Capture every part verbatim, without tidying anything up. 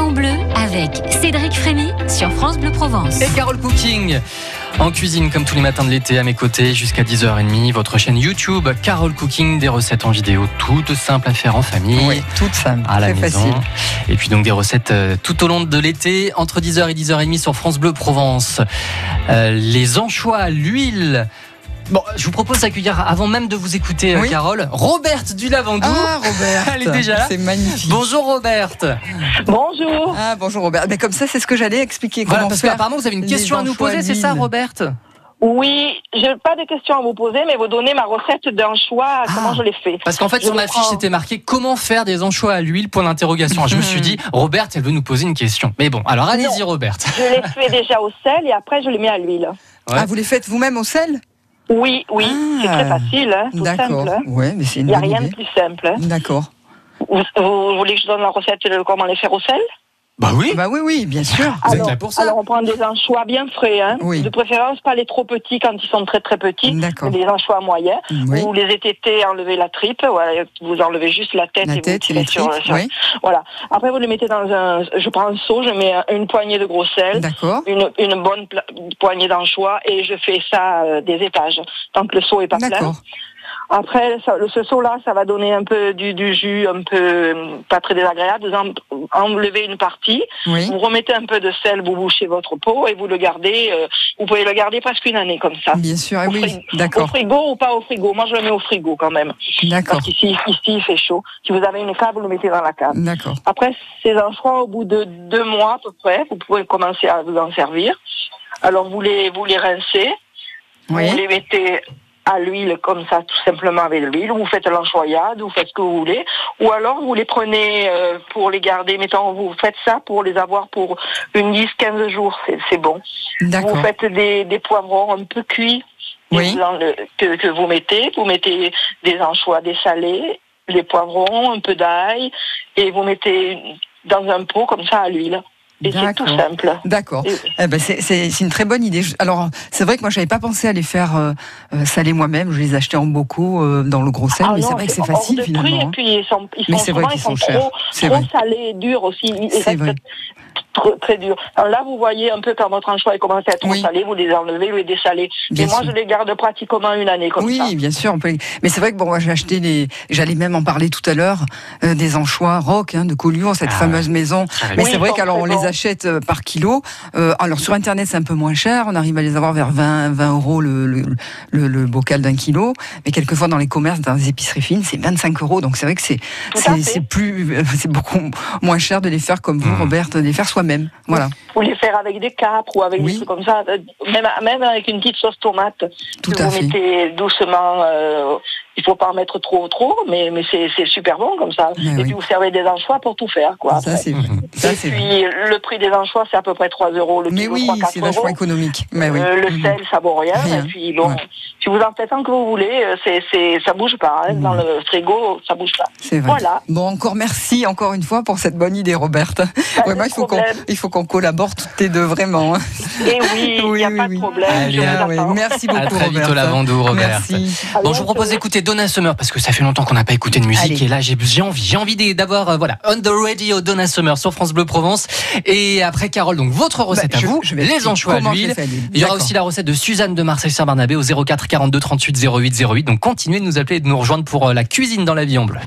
Maison Bleue avec Cédric Frémy sur France Bleu Provence. Et Carole Cooking en cuisine comme tous les matins de l'été à mes côtés jusqu'à dix heures trente. Votre chaîne YouTube Carole Cooking, des recettes en vidéo toutes simples à faire en famille. Oui, toutes simples, à la très maison. facile. Et puis donc des recettes euh, tout au long de l'été entre dix heures et dix heures trente sur France Bleu Provence. Euh, les anchois à l'huile. Bon, je vous propose d'accueillir, avant même de vous écouter, oui. Carole, Roberte du Lavandou. Ah, Roberte. Elle est déjà là. C'est magnifique. Bonjour, Roberte. Bonjour. Ah, bonjour, Roberte. Mais comme ça, c'est ce que j'allais expliquer. Voilà, comment parce faire qu'apparemment, vous avez une question à nous anchois poser, c'est ça, l'huile. Roberte? Oui, je n'ai pas de questions à vous poser, mais vous donnez ma recette d'anchois, Ah. comment je l'ai fait. Parce qu'en fait, Je sur ma reprends. fiche, c'était marqué comment faire des anchois à l'huile, point d'interrogation. Je me suis dit, Roberte, elle veut nous poser une question. Mais bon, alors allez-y, Roberte. Je les fais déjà au sel et après je les mets à l'huile. Ouais. Ah, vous les faites vous-même au sel? Oui, oui, Ah. c'est très facile, hein, tout D'accord. simple. hein. Ouais, mais c'est Il une n'y a bonne rien idée. de plus simple. hein. D'accord. Vous, vous voulez que je donne la recette de comment les faire au sel? Bah oui. Bah oui, oui, bien sûr. Vous êtes alors, là pour ça. alors on prend des anchois bien frais, hein. Oui. De préférence pas les trop petits quand ils sont très très petits, D'accord. mais des anchois moyens. Oui. Vous les ététez, enlevez la tripe, voilà, vous enlevez juste la tête La et tête vous et tirez les sur, tripes, sur- oui. Voilà. Après vous les mettez dans un, je prends un seau, je mets une poignée de gros sel, D'accord. une, une bonne pla- poignée d'anchois et je fais ça euh, des étages tant que le seau est pas plein. D'accord. Après, ça, le, ce seau-là, ça va donner un peu du, du jus, un peu euh, pas très désagréable. Vous en, enlevez une partie, Oui. vous remettez un peu de sel, vous bouchez votre pot et vous le gardez. Euh, vous pouvez le garder presque une année comme ça. Bien sûr, Au oui. frigo, au D'accord. frigo ou pas au frigo. Moi, je le mets au frigo quand même. D'accord. Parce qu'ici, ici, il fait chaud. Si vous avez une cave, vous le mettez dans la cave. D'accord. Après, ces anchois, au bout de deux mois à peu près, vous pouvez commencer à vous en servir. Alors, vous les, vous les rincez. Vous Oui. les mettez à l'huile comme ça, tout simplement avec l'huile. Vous faites l'anchoyade, vous faites ce que vous voulez. Ou alors, vous les prenez euh, pour les garder. Mettons, vous faites ça pour les avoir pour une dix quinze jours. C'est, c'est bon. D'accord. Vous faites des, des poivrons un peu cuits et Oui. vous en- que, que vous mettez. Vous mettez des anchois dessalés, les poivrons, un peu d'ail, et vous mettez dans un pot comme ça à l'huile. Et c'est tout D'accord. simple. D'accord. Et- Eh ben c'est, c'est, c'est une très bonne idée. Je- Alors, c'est vrai que moi, j'avais pas pensé à les faire euh, euh, saler moi-même. Je les achetais en bocaux euh, dans le gros sel, Ah mais non, c'est vrai que c'est hors facile de prix, finalement. Et hein. puis ils sont, ils Mais sont c'est vrai souvent, qu'ils ils sont sont chers. trop, C'est trop vrai. salés, durs aussi. Ils C'est restent vrai. Très, très durs. Alors là, vous voyez un peu quand votre anchois est commencé à être trop Oui. salé, vous les enlevez, vous les dessalez. Bien Et moi, sûr. je les garde pratiquement une année comme Oui, ça. bien sûr. On peut... les- Mais c'est vrai que bon, moi, j'ai acheté les. J'allais même en parler tout à l'heure euh, des anchois rock hein, de Collioure, cette Ah fameuse maison. Très Mais Oui, c'est vrai ils sont qu'alors on très les bons. achète euh, par kilo. Euh, alors sur internet c'est un peu moins cher. On arrive à les avoir vers vingt, vingt euros le, le, le, le bocal d'un kilo. Mais quelquefois dans les commerces, dans les épiceries fines, c'est vingt-cinq euros. Donc c'est vrai que c'est Tout à c'est, fait. c'est plus euh, c'est beaucoup moins cher de les faire comme vous, Mmh. Roberte, de les faire soi-même. Voilà. Vous les faire avec des capres ou avec Oui. des trucs comme ça, euh, même, même avec une petite sauce tomate Tout que à vous fait. mettez doucement. Euh, il faut pas en mettre trop, trop, mais, mais c'est, c'est super bon comme ça. Mais et oui. puis vous servez des anchois pour tout faire, quoi. Ça après. c'est vrai. Ça, Et c'est vrai. puis le prix des anchois, c'est à peu près trois euros le Mais kilo, oui, trois quatre c'est vachement euros. économique. Mais oui. Euh, le Mhm. sel, ça vaut rien. Rien. Et puis bon, Ouais. si vous en faites tant que vous voulez, euh, c'est, c'est, ça bouge pas. Hein. Mhm. Dans le frigo, ça bouge pas. C'est vrai. Voilà. Bon, encore merci encore une fois pour cette bonne idée, Roberte. Pas Vraiment, de il faut qu'on, problème. il faut qu'on collabore toutes les deux, vraiment. hein. Et oui, il Oui, n'y a oui, pas oui. de problème. Allez, je vous Ah ouais, attends. merci beaucoup, À très vite Roberte. au Lavandou, Roberte. Merci. À Bon, je vous bientôt. propose d'écouter Donna Summer parce que ça fait longtemps qu'on n'a pas écouté de musique. Allez. Et là, j'ai, j'ai envie, j'ai envie des- d'avoir, euh, voilà, On the Radio, Donna Summer sur France Bleu Provence. Et après, Carole, donc votre recette Bah, à je- vous, je vais les expliquer anchois à comment je l'huile. les fais à l'huile. Il y aura D'accord. aussi la recette de Suzanne de Marseille-Saint-Barnabé au zéro quatre quarante-deux trente-huit zéro huit zéro huit. Donc continuez de nous appeler et de nous rejoindre pour euh, la cuisine dans la vie en bleu.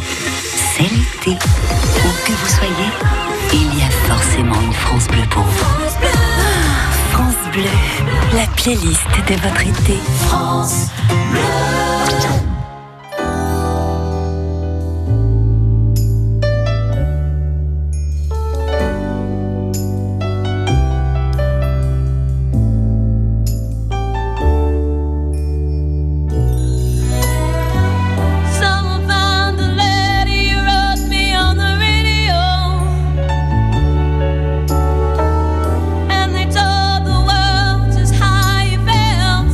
C'est l'été. Où que vous soyez, il y a forcément une France Bleu pour vous. France Bleu, la playlist de votre été. France Bleu. Someone found the letter you wrote me on the radio, and they told the world just how you felt.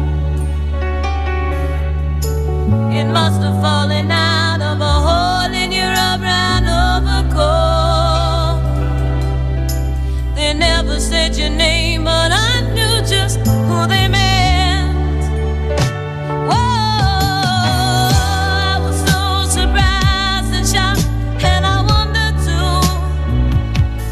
It must have fallen out of a hole in your brown overcoat. They never said your name, but I knew just who they meant. Whoa, I was so surprised and shocked, and I wondered too.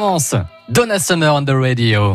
Provence. Donna Summer on the radio.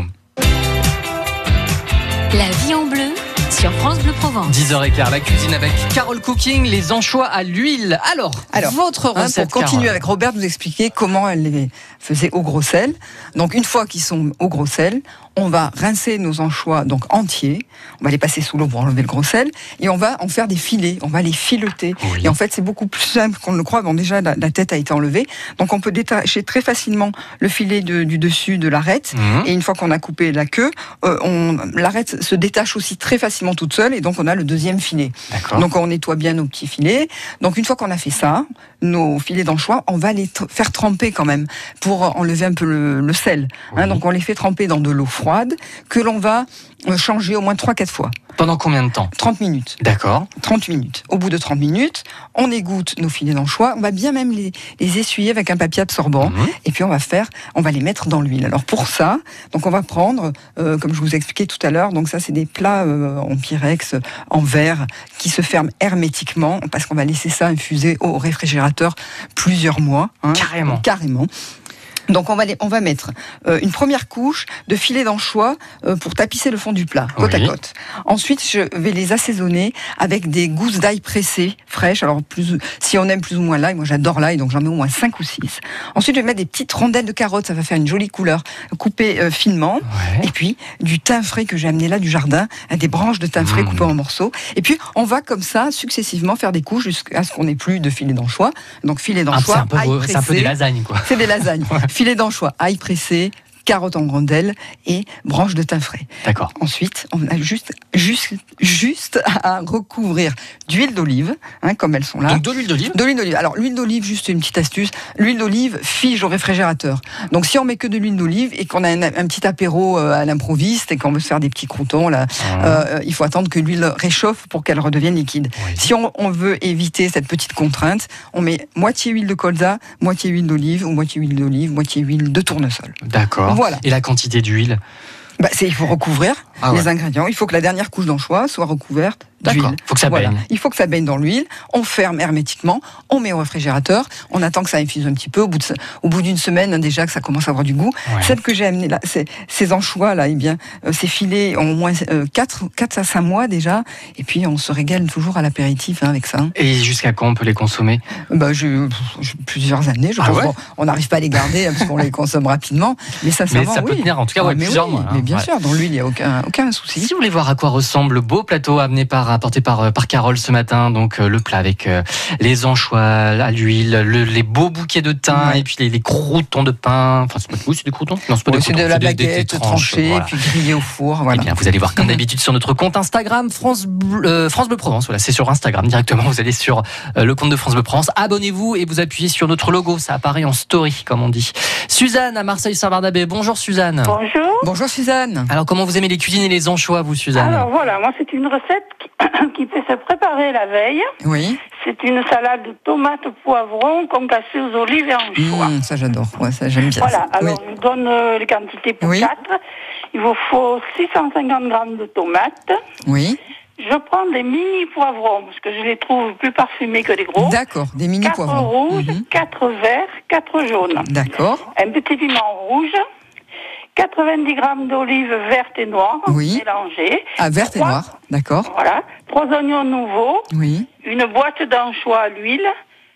La vie en bleu sur France Bleu Provence. dix heures quinze, la cuisine avec Carole Cooking, les anchois à l'huile. Alors, Alors votre hein, recette, pour continuer Carole. avec Robert, vous expliquer comment elle les faisait au gros sel. Donc une fois qu'ils sont au gros sel, on va rincer nos anchois donc entiers. On va les passer sous l'eau pour enlever le gros sel et on va en faire des filets. On va les fileter. Oui. Et en fait, c'est beaucoup plus simple qu'on ne le croit. Bon, déjà la, la tête a été enlevée, donc on peut détacher très facilement le filet de, du dessus de l'arête. Mmh. Et une fois qu'on a coupé la queue, euh, on, l'arête se détache aussi très facilement toute seule et donc on a le deuxième filet. D'accord. Donc on nettoie bien nos petits filets. Donc une fois qu'on a fait ça, nos filets d'anchois, on va les t- faire tremper quand même pour enlever un peu le, le sel. Oui. Hein, donc on les fait tremper dans de l'eau froide que l'on va euh, changer au moins trois quatre fois. Pendant combien de temps? trente minutes. D'accord. trente minutes. Au bout de trente minutes, on égoutte nos filets d'anchois. On va bien même les, les essuyer avec un papier absorbant. Mhm. Et puis on va faire, on va les mettre dans l'huile. Alors pour ça, donc on va prendre, euh, comme je vous ai expliqué tout à l'heure, donc ça c'est des plats euh, en pyrex, en verre, qui se ferment hermétiquement parce qu'on va laisser ça infuser au réfrigérateur plusieurs mois. hein. Carrément. Carrément. Donc on va, les, on va mettre euh, une première couche de filet d'anchois euh, pour tapisser le fond du plat, côte Oui. à côte. Ensuite, je vais les assaisonner avec des gousses d'ail pressées, fraîches. Alors plus, si on aime plus ou moins l'ail, moi j'adore l'ail, donc j'en mets au moins cinq ou six. Ensuite, je vais mettre des petites rondelles de carottes, ça va faire une jolie couleur, coupées euh, finement. Ouais. Et puis du thym frais que j'ai amené là du jardin, hein, des branches de thym frais Mmh. coupées en morceaux. Et puis on va comme ça successivement faire des couches jusqu'à ce qu'on n'ait plus de filet d'anchois. Donc filet Ah, c'est, d'anchois, un peu, ail c'est un peu pressé. des lasagnes, quoi. C'est des lasagnes. Filet d'anchois, ail pressé, carottes en rondelles et branches de thym frais. D'accord. Ensuite, on a juste, juste, juste à recouvrir d'huile d'olive, hein, comme elles sont là. Donc de l'huile d'olive. De l'huile d'olive. Alors, l'huile d'olive, juste une petite astuce, l'huile d'olive fige au réfrigérateur. Donc, si on met que de l'huile d'olive et qu'on a un, un petit apéro euh, à l'improviste et qu'on veut se faire des petits croutons, là, Ah. euh, il faut attendre que l'huile réchauffe pour qu'elle redevienne liquide. Oui. Si on, on veut éviter cette petite contrainte, on met moitié huile de colza, moitié huile d'olive, ou moitié huile d'olive, moitié huile de tournesol. D'accord. Voilà. Et la quantité d'huile? Bah, c'est, il faut recouvrir Ah les ouais. ingrédients. Il faut que la dernière couche d'anchois soit recouverte D'accord. d'huile. Faut que ça Voilà. baigne. Il faut que ça baigne dans l'huile. On ferme hermétiquement. On met au réfrigérateur. On attend que ça infuse un petit peu. Au bout, de, au bout d'une semaine, hein, déjà que ça commence à avoir du goût. Ouais. Celle que j'ai amenée là, c'est, ces anchois là, eh bien, euh, ces filets ont au moins euh, quatre à cinq mois déjà. Et puis on se régale toujours à l'apéritif hein, avec ça. hein. Et jusqu'à quand on peut les consommer? Bah, je, je- plusieurs années. Je Ah pense. ouais Bon, on n'arrive pas à les garder hein, parce qu'on les consomme rapidement. Mais ça, Mais ça peut tenir, en tout cas, ouais, mais plusieurs oui, mois, hein. Mais bien Ouais. sûr, dans l'huile, il n'y a aucun, aucun souci. Si vous voulez voir à quoi ressemble le beau plateau amené par, apporté par, euh, par Carole ce matin, donc euh, le plat avec euh, les anchois à l'huile, le- les beaux bouquets de thym Ouais. et puis les, les croûtons de pain. Enfin, c'est pas, oui, c'est des croûtons? Non, c'est pas Ouais, des c'est croûtons. de la des- des- des baguette tranches, tranchée, voilà. puis grillée au four. Eh Voilà. bien, vous allez voir comme d'habitude sur notre compte Instagram, France Bleu, euh, France Bleu Provence. Voilà, c'est sur Instagram directement. Vous allez sur euh, le compte de France Bleu Provence. Abonnez-vous et vous appuyez sur notre logo. Ça apparaît en story, comme on dit. Suzanne à Marseille-Saint-Barnabé. Bonjour Suzanne. Bonjour. Bonjour Suzanne. Alors, comment vous aimez les cuisines et les anchois, vous, Suzanne? Alors voilà, moi c'est une recette qui, qui peut se préparer la veille. Oui. C'est une salade de tomates poivrons concassées aux olives et anchois. Mmh, ça j'adore. Ouais, ça j'aime bien. Voilà, ça. alors je vous donne euh, les quantités pour Oui. quatre. Il vous faut six cent cinquante grammes de tomates. Oui. Je prends des mini poivrons parce que je les trouve plus parfumés que les gros. D'accord. Des mini quatre poivrons. rouges, Mhm. quatre verts, quatre jaunes. D'accord. Un petit piment rouge. quatre-vingt-dix grammes d'olives vertes et noires Oui. mélangées. Ah, verte et Trois- noire. D'accord. Voilà. Trois oignons nouveaux. Oui. Une boîte d'anchois à l'huile,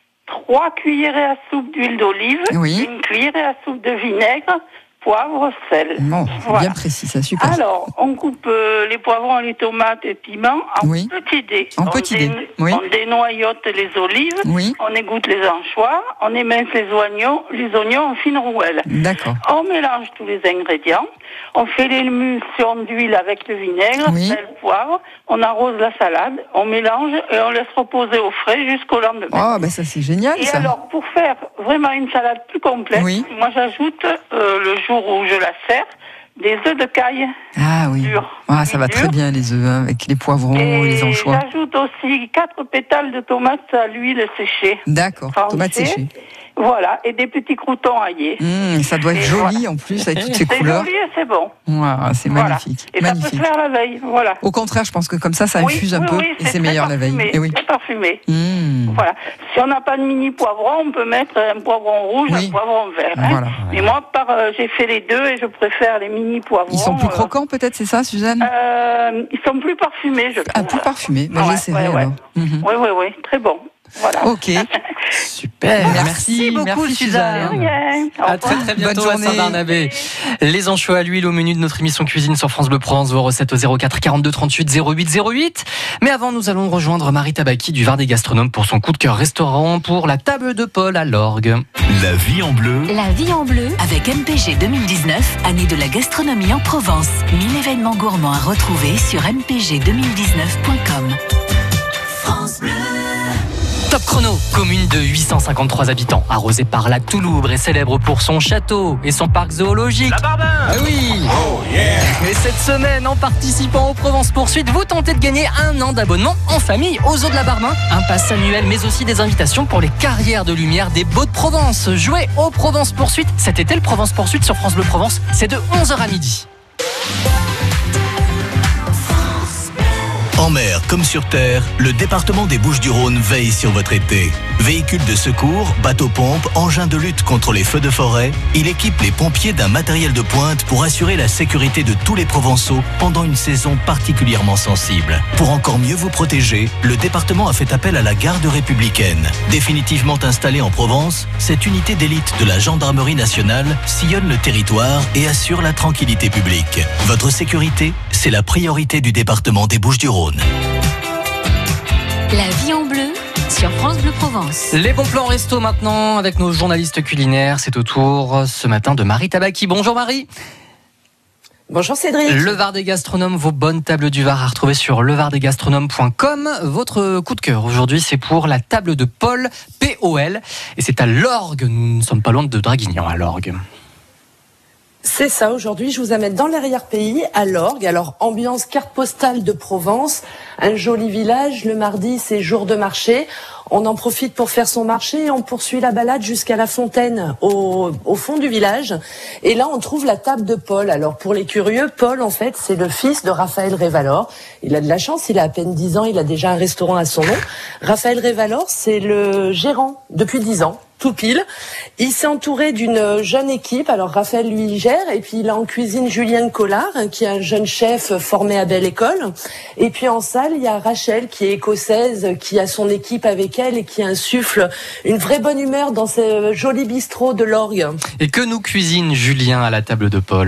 trois cuillerées à soupe d'huile d'olive, Oui. une cuillerée à soupe de vinaigre, poivre, sel. Bon, Voilà. bien précis, ça super. Alors, on coupe euh, les poivrons, les tomates et piments en Oui. petits dés. En on petits dé- dés, oui. On dénoyote les olives, Oui. on égoutte les anchois, on émince les oignons, les oignons en fines rouelles. D'accord. On mélange tous les ingrédients, on fait l'émulsion d'huile avec le vinaigre, Oui. sel, poivre, on arrose la salade, on mélange et on laisse reposer au frais jusqu'au lendemain. Oh, ben ça c'est génial Et ça. alors, pour faire vraiment une salade plus complète, Oui. moi j'ajoute, euh, le jour où je la sers, des œufs de caille Ah oui. durs. Ah, ça va Durs. très bien les œufs hein, avec les poivrons, Et les anchois. j'ajoute aussi quatre pétales de tomates à l'huile séchée. D'accord. Français. Tomates séchées. Voilà, et des petits croûtons aillés. Mmh, ça doit être Et joli voilà. en plus avec toutes ces C'est couleurs. joli et c'est bon. Ouais, c'est Voilà. magnifique. Et magnifique. ça peut se faire la veille, voilà. Au contraire, je pense que comme ça, ça Oui, infuse un oui, peu oui, et c'est très meilleur la veille. parfumé, Et oui. très parfumé. Mmh. Voilà. Si on n'a pas de mini poivron, on peut mettre un poivron rouge, Oui. un poivron vert. Hein. Voilà. Mais moi, par, euh, j'ai fait les deux et je préfère les mini poivrons. Ils sont plus euh, croquants peut-être, c'est ça, Suzanne euh, Ils sont plus parfumés, je trouve. Ah, plus parfumés. Ben, Ouais, j'essaierai ouais, ouais. alors. Mhm. Oui, oui, oui, très bon. Voilà. Ok. Super, Merci, merci beaucoup merci, Suzanne. De rien. Au À revoir. très très bientôt Bonne à journée. Saint-Barnabé. Les anchois à l'huile au menu de notre émission cuisine sur France Bleu Provence, vos recettes au zéro quatre quarante-deux trente-huit zéro huit zéro huit. Mais avant, nous allons rejoindre Marie Tabaki du Var des Gastronomes pour son coup de cœur restaurant pour la table de Paul à l'orgue. La vie en bleu. La vie en bleu avec M P G deux mille dix-neuf, année de la gastronomie en Provence. mille événements gourmands à retrouver sur m p g deux mille dix-neuf point com. France Bleu. Top chrono, commune de huit cent cinquante-trois habitants, arrosée par la Touloubre et célèbre pour son château et son parc zoologique. La Barbin. Ah oui. Oh yeah. Et cette semaine, en participant au Provence Poursuite, vous tentez de gagner un an d'abonnement en famille aux Eaux de la Barbin, un pass annuel, mais aussi des invitations pour les carrières de lumière des Baux de Provence. Jouez au Provence Poursuite cet été, le Provence Poursuite sur France Bleu Provence, c'est de onze heures à midi. En mer comme sur terre, le département des Bouches-du-Rhône veille sur votre été. Véhicules de secours, bateaux-pompes, engins de lutte contre les feux de forêt, il équipe les pompiers d'un matériel de pointe pour assurer la sécurité de tous les Provençaux pendant une saison particulièrement sensible. Pour encore mieux vous protéger, le département a fait appel à la garde républicaine. Définitivement installée en Provence, cette unité d'élite de la gendarmerie nationale sillonne le territoire et assure la tranquillité publique. Votre sécurité, c'est la priorité du département des Bouches-du-Rhône. La vie en bleu sur France Bleu Provence. Les bons plans resto maintenant avec nos journalistes culinaires. C'est au tour ce matin de Marie Tabaki. Bonjour Marie. Bonjour Cédric. Le Var des Gastronomes, vos bonnes tables du Var à retrouver sur le var des gastronomes point com. Votre coup de cœur aujourd'hui, c'est pour la table de Paul, P O L. Et c'est à l'orgue. Nous ne sommes pas loin de Draguignan à l'orgue. C'est ça, aujourd'hui je vous amène dans l'arrière-pays, à l'orgue. Alors ambiance carte postale de Provence, un joli village, le mardi c'est jour de marché. On en profite pour faire son marché et on poursuit la balade jusqu'à la fontaine au, au fond du village. Et là on trouve la table de Paul. Alors pour les curieux, Paul en fait c'est le fils de Raphaël Révalor. Il a de la chance, il a à peine dix ans, il a déjà un restaurant à son nom. Raphaël Révalor c'est le gérant depuis dix ans. Tout pile. Il s'est entouré d'une jeune équipe. Alors Raphaël lui gère et puis il a en cuisine Julien Collard qui est un jeune chef formé à Belle École. Et puis en salle il y a Rachel qui est écossaise, qui a son équipe avec elle et qui insuffle une vraie bonne humeur dans ce joli bistrot de l'orgue. Et que nous cuisine Julien à la table de Paul ?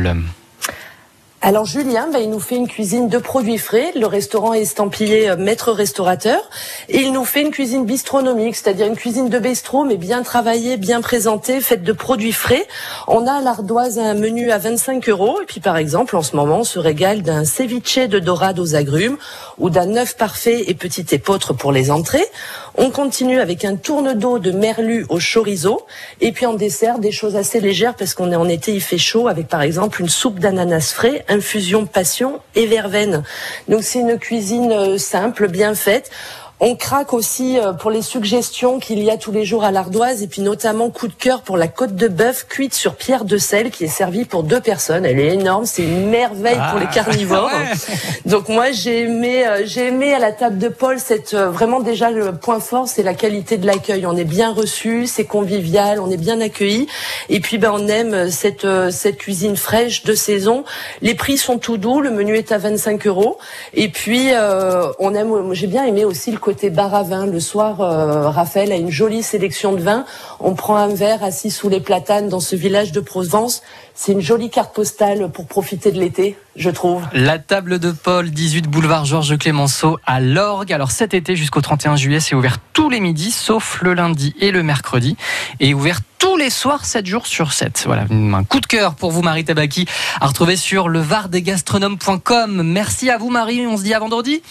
Alors Julien, bah, il nous fait une cuisine de produits frais. Le restaurant est estampillé euh, maître restaurateur. Et il nous fait une cuisine bistronomique, c'est-à-dire une cuisine de bistrot, mais bien travaillée, bien présentée, faite de produits frais. On a à l'ardoise un menu à vingt-cinq euros. Et puis par exemple, en ce moment, on se régale d'un ceviche de dorade aux agrumes ou d'un œuf parfait et petit épeautre pour les entrées. On continue avec un tourne d'eau de merlu au chorizo. Et puis en dessert, des choses assez légères parce qu'on est en été, il fait chaud, avec par exemple une soupe d'ananas frais, infusion passion et verveine. Donc c'est une cuisine simple, bien faite. On craque aussi pour les suggestions qu'il y a tous les jours à l'ardoise et puis notamment coup de cœur pour la côte de bœuf cuite sur pierre de sel qui est servie pour deux personnes. Elle est énorme, c'est une merveille ah, pour les carnivores. Ouais. Donc moi j'ai aimé, j'ai aimé à la table de Paul cette vraiment déjà le point fort, c'est la qualité de l'accueil. On est bien reçu, c'est convivial, on est bien accueilli et puis ben on aime cette cette cuisine fraîche de saison. Les prix sont tout doux, le menu est à vingt-cinq euros et puis euh, on aime, j'ai bien aimé aussi le côté bar à vin. Le soir, euh, Raphaël a une jolie sélection de vins. On prend un verre assis sous les platanes dans ce village de Provence. C'est une jolie carte postale pour profiter de l'été, je trouve. La table de Paul, dix-huit boulevard Georges Clémenceau à l'orgue. Alors cet été jusqu'au trente et un juillet, c'est ouvert tous les midis, sauf le lundi et le mercredi. Et ouvert tous les soirs, sept jours sur sept. Voilà, un coup de cœur pour vous, Marie Tabaki, à retrouver sur le var des gastronomes point com. Merci à vous, Marie. On se dit à vendredi.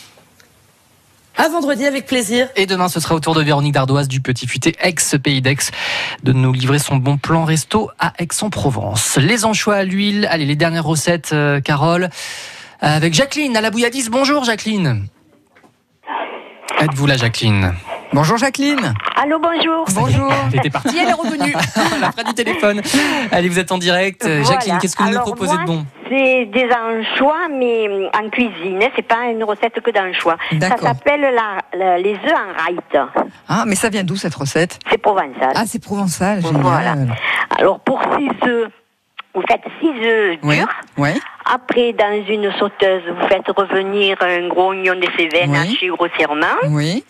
À vendredi avec plaisir. Et demain, ce sera au tour de Véronique Dardoise du Petit Futé, ex-Pays d'Aix, de nous livrer son bon plan resto à Aix-en-Provence. Les anchois à l'huile. Allez, les dernières recettes, euh, Carole. Avec Jacqueline à la bouilladise. Bonjour, Jacqueline. Êtes-vous là, Jacqueline ? Bonjour Jacqueline. Allô, bonjour. Bonjour. Elle était partie, elle est revenue. On l'a pris du téléphone. Allez, vous êtes en direct. Voilà. Jacqueline, qu'est-ce que vous Alors, nous proposez moi, de bon? C'est des anchois, mais en cuisine. C'est pas une recette que d'anchois. Ça D'accord. s'appelle la, la- les œufs en raït. Ah, mais ça vient d'où cette recette? C'est provençal. Ah, c'est provençal, génial. Voilà. Alors, pour six œufs, vous faites six œufs Oui, durs. oui, Après, dans une sauteuse, vous faites revenir un gros oignon de Cévennes Oui. haché grossièrement. oui,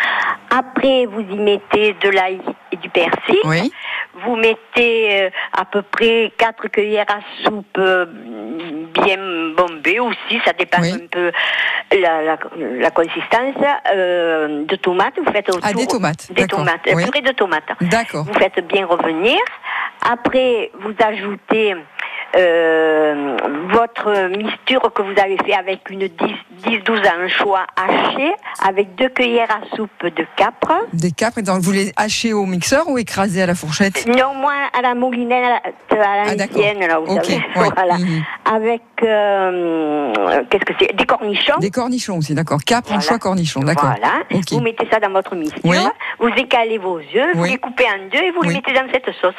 Après, vous y mettez de l'ail et du persil. oui. Vous mettez euh, à peu près quatre cuillères à soupe euh, bien bombées aussi, ça dépend Oui. un peu la, la, la consistance euh, de tomates. Vous faites autour Ah, des tomates, des d'accord. tomates, Oui. purée de tomates. D'accord. Vous faites bien revenir. Après, vous ajoutez euh, votre mixture que vous avez fait avec une dix douze anchois hachés, avec deux cuillères à soupe de capre. Des capres, et donc vous les hachez au mixeur ou écrasez à la fourchette? Non, moi, à la moulinette, à Ah, l'ancienne, là, vous Ok, savez. ouais. Voilà. Mhm. Avec, euh, qu'est-ce que c'est? Des cornichons. Des cornichons aussi, d'accord. Capre, Voilà. anchois, cornichons, d'accord. Voilà. Ok. Vous mettez ça dans votre mixture. Oui. Vous écalez vos œufs, vous Oui. les coupez en deux et vous Oui. les mettez dans cette sauce.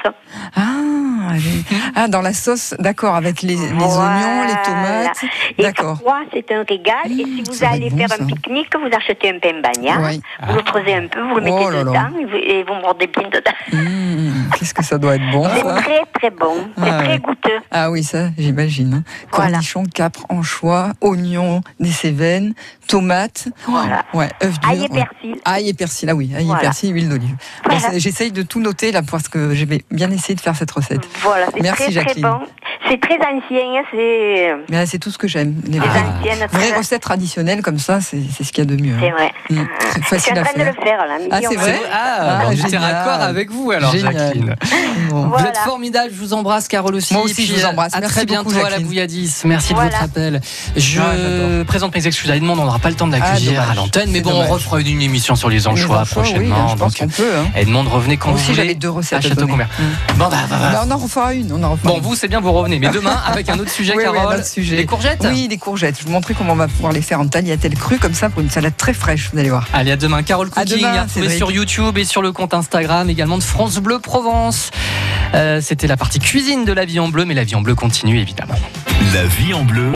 Ah, j'ai- ah, dans la sauce, d'accord, avec les, les Voilà. oignons, les tomates. Et D'accord. froid, c'est un régal. Et si vous ça va allez être bon, faire ça. un pique-nique, vous achetez un pain bagnard, Oui. vous le creusez un peu, vous le mettez Oh là là. dedans et vous, et vous mordez bien dedans. Mmh, qu'est-ce que ça doit être bon, C'est ça. très très bon, c'est Ah, très ouais. goûteux. Ah oui, ça, j'imagine. hein. Voilà. Cornichons, capres, anchois, oignons, des Cévennes, tomates. Voilà. Ouais, œufs durs. Ail et ouais. persil. Ail et persil, ah oui, ail Voilà. et persil, huile d'olive. Bon, Voilà. c'est- j'essaye de tout noter là parce que je vais bien essayer de faire cette recette. Voilà, c'est Merci, très Jacqueline. très bon. C'est très ancien, c'est Mais là, c'est tout ce que j'aime. Les des vraies, anciennes. vraies très- recettes traditionnelles comme ça, c'est c'est ce qu'il y a de mieux. C'est vrai. Mmh, très Je suis facile en à train de faire. le faire là. Ah, midi, c'est on vrai va- Ah, Ah, on était génial. raccord avec vous alors, Génial. Jacqueline. Bon. Vous Voilà. êtes formidable, je vous embrasse Carole aussi. Moi aussi, je Puis, vous embrasse. À Merci très beaucoup, bientôt à la Jacqueline. Bouilladis. Merci Voilà. de votre appel. Je Ah, j'adore. présente mes excuses à Edmond, on n'aura pas le temps de Ah, l'accueillir dommage. à l'antenne, mais C'est bon, dommage. on refera une émission sur les anchois Les anchois, oui, prochainement. je pense donc, qu'on peut. Hein. Edmond, revenez quand Moi vous aussi, voulez. j'avais deux recettes à à donner. Château-Combert. Mmh. Bon, bah, bah, bah. Bah, on en refera une. On en refera Bon, une. vous, c'est bien, vous revenez. Mais demain, avec un autre sujet, Oui, oui, Carole. un autre sujet. Les courgettes. Oui, les courgettes. Je vais vous montrer comment on va pouvoir les faire en tagliatelle crue, comme ça, pour une salade très fraîche. Vous allez voir. Allez, à demain. Carole À Cooking, demain, à retrouver Cédric. sur YouTube et sur le compte Instagram également de France Bleu Provence. Euh, C'était la partie cuisine de La Vie en Bleu, mais La Vie en Bleu continue évidemment. La vie en bleu.